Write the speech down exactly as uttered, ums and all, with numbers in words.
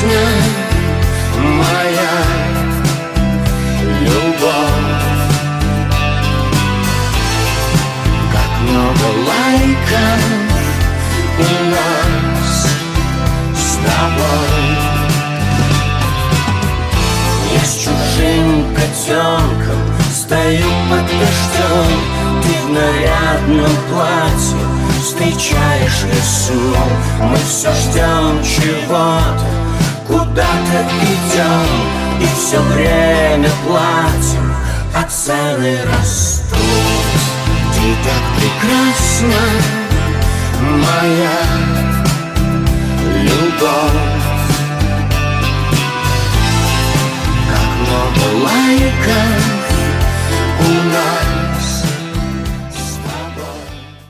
прекрасна моя любовь. Как много лайков у нас с тобой. Я с чужим котенком стою под дождем, ты в нарядном платье встречаешь весну. Мы все ждем чего-то, куда-то идем, и все время платим, а цены растут. Ты так прекрасна